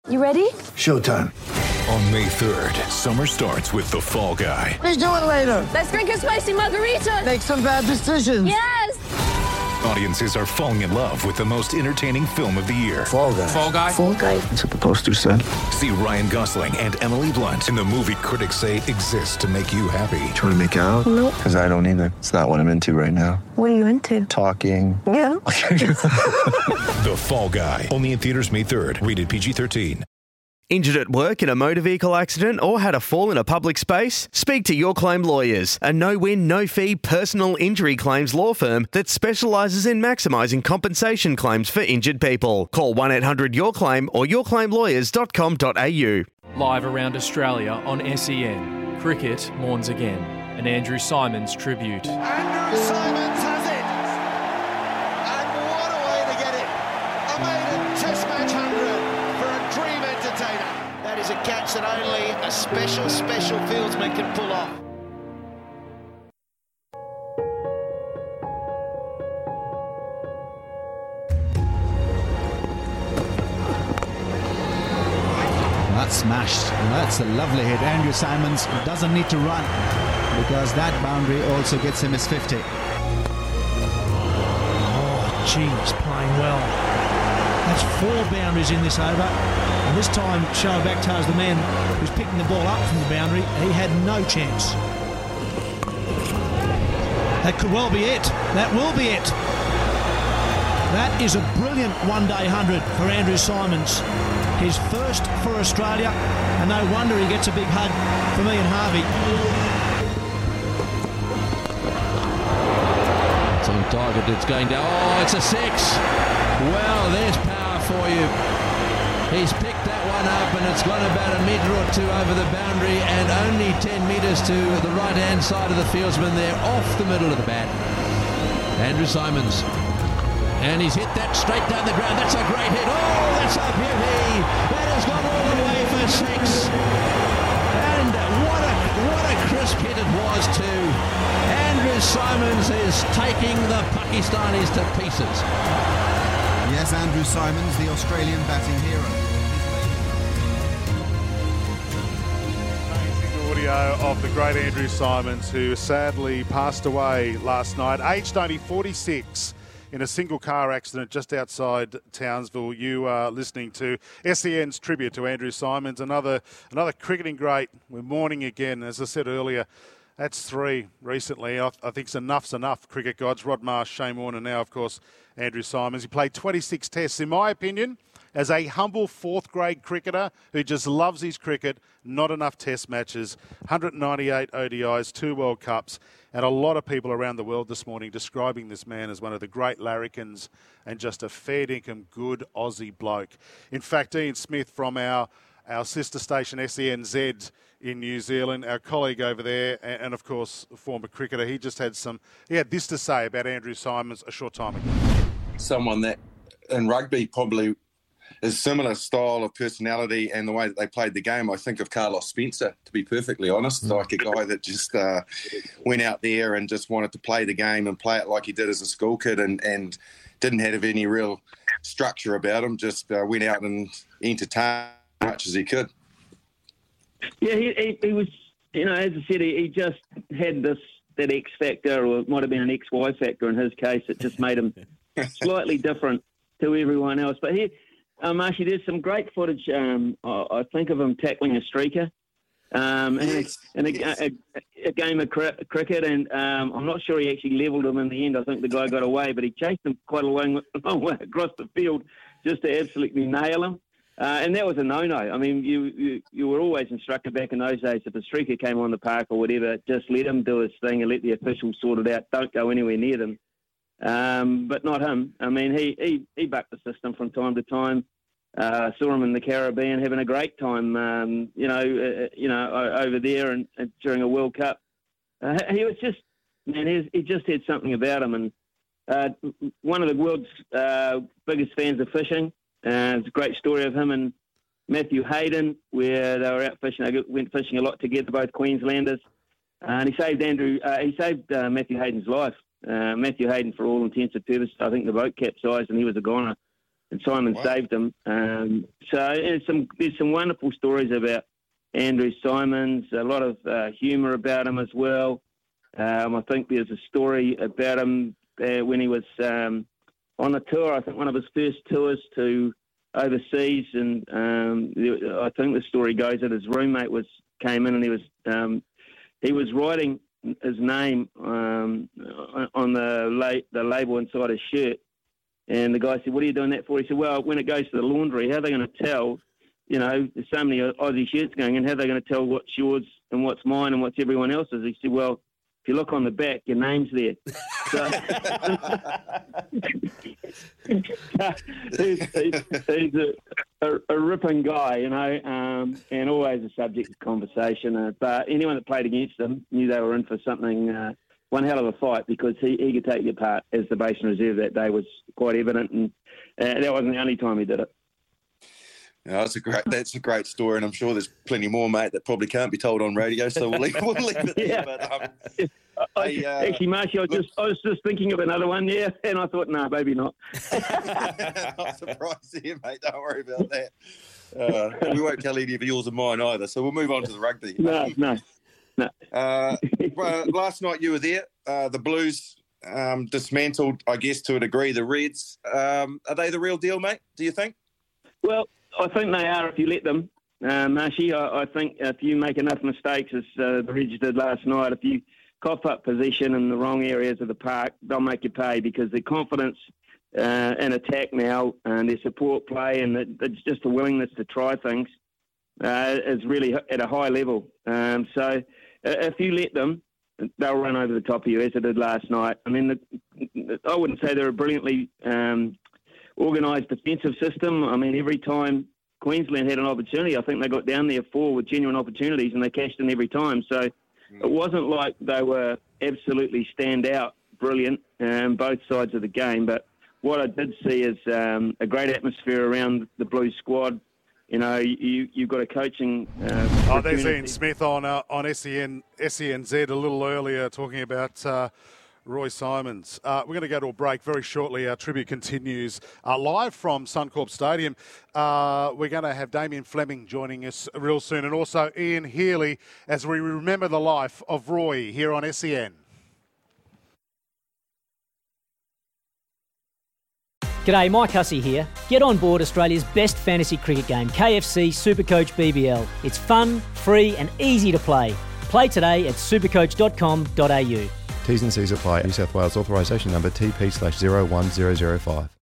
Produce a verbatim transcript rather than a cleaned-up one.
You ready? Showtime. On May third, summer starts with The Fall Guy. Let's do it later. Let's drink a spicy margarita. Make some bad decisions. Yes! Audiences are falling in love with the most entertaining film of the year. Fall Guy. Fall Guy? Fall Guy. That's what the poster said. See Ryan Gosling and Emily Blunt in the movie critics say exists to make you happy. Trying to make it out? Nope. Because I don't either. It's not what I'm into right now. What are you into? Talking. Yeah. The Fall Guy. Only in theaters May third. Rated P G thirteen. Injured at work in a motor vehicle accident or had a fall in a public space? Speak to Your Claim Lawyers, a no-win, no-fee personal injury claims law firm that specialises in maximising compensation claims for injured people. Call one eight hundred your claim or your claim lawyers dot com dot a u. Live around Australia on S E N, cricket mourns again. An Andrew Symonds tribute. Andrew Symonds has it! And what a way to get it! A maiden Test match hundred for a dream entertainer. That is a catch that only a special, special fieldsman can pull off. That's smashed. That's a lovely hit. Andrew Symonds doesn't need to run because that boundary also gets him his fifty. Oh, gee, he's playing well. That's four boundaries in this over. And this time, Shoaib Akhtar is the man who's picking the ball up from the boundary. He had no chance. That could well be it. That will be it. That is a brilliant one-day hundred for Andrew Symonds. His first for Australia, and no wonder he gets a big hug from Ian Harvey. It's on target, it's going down. Oh, it's a six. Well, there's power for you. He's picked that one up, and it's gone about a metre or two over the boundary, and only ten metres to the right-hand side of the fieldsman there, off the middle of the bat. Andrew Symonds. And he's hit that straight down the ground. That's a great hit. Oh, that's a beauty. That has gone all the way for six. And what a what a crisp hit it was too. Andrew Symonds is taking the Pakistanis to pieces. Yes, Andrew Symonds, the Australian batting hero. Amazing audio of the great Andrew Symonds, who sadly passed away last night, aged only forty-six. In a single car accident just outside Townsville. You are listening to S E N's tribute to Andrew Symonds, another another cricketing great. We're mourning again, as I said earlier. That's three recently. I, I think enough's enough, cricket gods. Rod Marsh, Shane Warne, and now, of course, Andrew Symonds. He played twenty-six tests. In my opinion, as a humble fourth-grade cricketer who just loves his cricket, not enough test matches, one hundred ninety-eight O D Is, two World Cups, and a lot of people around the world this morning describing this man as one of the great larrikins and just a fair dinkum good Aussie bloke. In fact, Ian Smith from our, our sister station S E N Z in New Zealand, our colleague over there, and, and of course, former cricketer, he just had some, he had this to say about Andrew Symonds a short time ago. Someone that in rugby probably is similar style of personality and the way that they played the game. I think of Carlos Spencer, to be perfectly honest, like a guy that just uh, went out there and just wanted to play the game and play it like he did as a school kid and, and didn't have any real structure about him, just uh, went out and entertained as much as he could. Yeah, he, he, he was, you know, as I said, he, he just had this, that X factor, or it might have been an X Y factor in his case. It just made him slightly different to everyone else. But he, Um, actually, there's some great footage. Um, I, I think of him tackling a streaker um, in, yes, a, in a, yes. a, a, a game of cri- cricket, and um, I'm not sure he actually levelled him in the end. I think the guy got away, but he chased him quite a long, long way across the field just to absolutely nail him. Uh, and that was a no-no. I mean, you, you you were always instructed back in those days, if a streaker came on the park or whatever, just let him do his thing and let the officials sort it out. Don't go anywhere near them. Um, but not him. I mean, he, he, he bucked the system from time to time. Uh, saw him in the Caribbean having a great time, um, you know, uh, you know, over there and, and during a World Cup. Uh, he was just, man, he, he just had something about him. And uh, one of the world's uh, biggest fans of fishing. Uh, it's a great story of him and Matthew Hayden, where they were out fishing. They went fishing a lot together, both Queenslanders. Uh, and he saved Andrew. Uh, he saved uh, Matthew Hayden's life. Uh, Matthew Hayden, for all intents and purposes, I think the boat capsized and he was a goner. and Simon Wow. saved him. Um, so there's some there's some wonderful stories about Andrew Simons, a lot of uh, humour about him as well. Um, I think there's a story about him uh, when he was um, on a tour, I think one of his first tours to overseas, and um, I think the story goes that his roommate was came in and he was um, he was writing his name um, on the la- the label inside his shirt, and the guy said, "What are you doing that for?" He said, "Well, when it goes to the laundry, how are they going to tell? You know, there's so many Aussie shirts going in. How are they going to tell what's yours and what's mine and what's everyone else's?" He said, "Well, if you look on the back, your name's there." So, he's he's, he's a, a, a ripping guy, you know, um, and always a subject of conversation. Uh, but anyone that played against him knew they were in for something, uh, one hell of a fight, because he, he could take you apart, as the base and reserve that day was quite evident, and uh, that wasn't the only time he did it. Yeah, that's a great. That's a great story, and I'm sure there's plenty more, mate, that probably can't be told on radio. So we'll leave, we'll leave it there. Yeah. But, um, I, hey, uh, actually, Marshy, I was just I was just thinking of another one, yeah, and I thought, no, maybe not. I'm surprised here, mate. Don't worry about that. Uh, we won't tell any of yours and mine either. So we'll move on to the rugby. No, no, no. Uh, well, last night you were there. Uh, the Blues um, dismantled, I guess, to a degree, the Reds. Um, are they the real deal, mate? Do you think? Well, I think they are if you let them, uh, Marshy. I, I think if you make enough mistakes, as uh, the Reds did last night, if you cough up position in the wrong areas of the park, they'll make you pay, because their confidence uh, in attack now and their support play and the, it's just a willingness to try things uh, is really at a high level. Um, so uh, if you let them, they'll run over the top of you, as they did last night. I mean, the, I wouldn't say they're a brilliantly um, organised defensive system. I mean, every time Queensland had an opportunity, I think they got down there four with genuine opportunities and they cashed in every time. So it wasn't like they were absolutely stand out brilliant um, both sides of the game. But what I did see is um, a great atmosphere around the Blues squad. You know, you, you've got a coaching... Uh, oh, there's Ian Smith on uh, on S E N, S E N Z a little earlier talking about... Uh, Roy Simons. Uh, we're going to go to a break very shortly. Our tribute continues uh, live from Suncorp Stadium. Uh, we're going to have Damien Fleming joining us real soon, and also Ian Healy as we remember the life of Roy here on S E N. G'day, Mike Hussey here. Get on board Australia's best fantasy cricket game, K F C Supercoach B B L. It's fun, free and easy to play. Play today at supercoach dot com dot a u. T's and C's apply. New South Wales authorisation number T P slash zero one zero zero five.